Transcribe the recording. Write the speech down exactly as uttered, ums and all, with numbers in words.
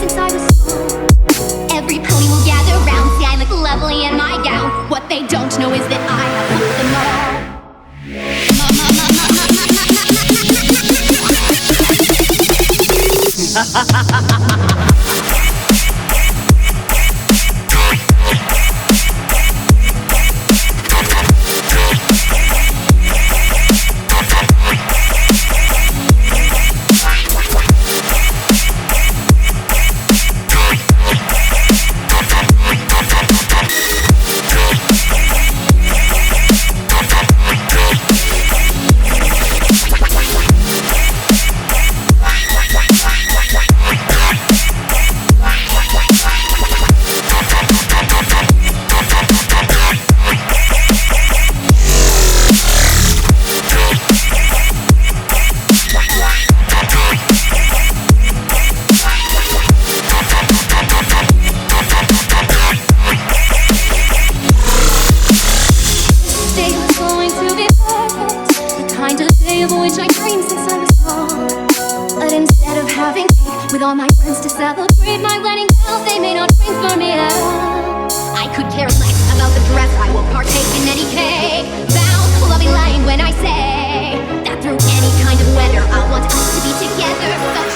since I was small. Every pony will gather round, see I look lovely in my gown. What they don't know is that I have whooped them all. Ha ha ha ha ha! Which I dreamed since I was small. But instead of having cake with all my friends to celebrate my wedding bells, they may not ring for me out. I could care less about the dress, I will partake in any cake. Vows will all be lying when I say that through any kind of weather I want us to be together.